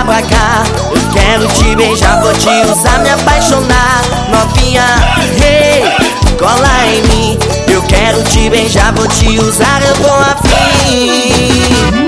chega pra cá, eu quero te beijar, vou te usar, me apaixonar. Novinha, hey, cola em mim. Eu quero te beijar, vou te usar, eu tô afim.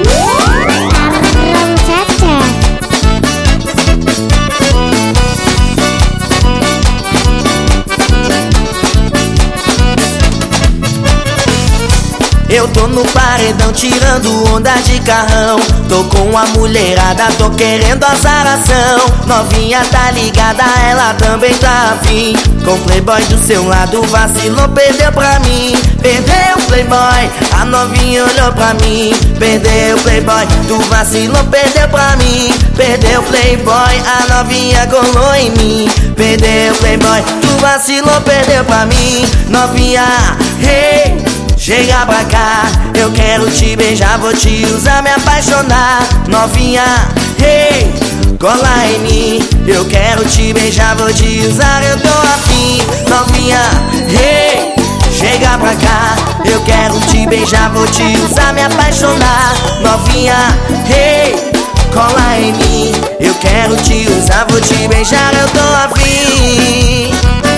Eu tô no paredão tirando onda de carrão. Tô com a mulherada, tô querendo azaração. Novinha tá ligada, ela também tá afim. Com playboy do seu lado, vacilou, perdeu pra mim. Perdeu o playboy, a novinha olhou pra mim. Perdeu o playboy, tu vacilou, perdeu pra mim. Perdeu o playboy, a novinha colou em mim. Perdeu o playboy, tu vacilou, perdeu pra mim. Novinha, hey, chega pra cá, eu quero te beijar, vou te usar, me apaixonar. Novinha, hey, cola em mim. Eu quero te beijar, vou te usar, eu tô afim. Novinha, hey, chega pra cá, eu quero te beijar, vou te usar, me apaixonar. Novinha, hey, cola em mim. Eu quero te usar, vou te beijar, eu tô afim.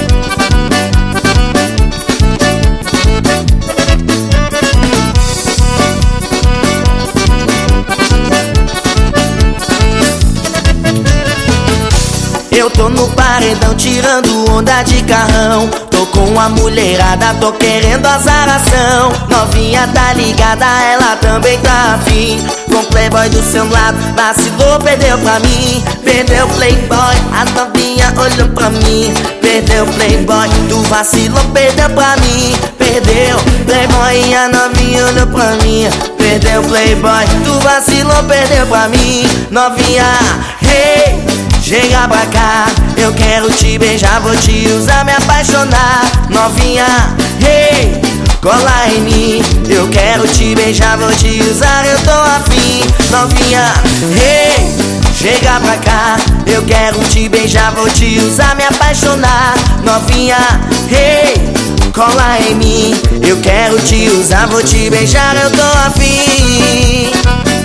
Eu tô no paredão tirando onda de carrão. Tô com a mulherada, tô querendo azaração. Novinha tá ligada, ela também tá afim. Com playboy do seu lado, vacilou, perdeu pra mim. Perdeu o playboy, a novinha olhou pra mim. Perdeu o playboy, tu vacilou, perdeu pra mim. Perdeu playboy, a novinha olhou pra mim. Perdeu o playboy, tu vacilou, perdeu pra mim. Novinha, hey, chega pra cá, eu quero te beijar, vou te usar, me apaixonar. Novinha, hey, cola em mim. Eu quero te beijar, vou te usar, eu tô afim. Novinha, hey, chega pra cá, eu quero te beijar, vou te usar, me apaixonar. Novinha, hey, cola em mim. Eu quero te usar, vou te beijar, eu tô afim.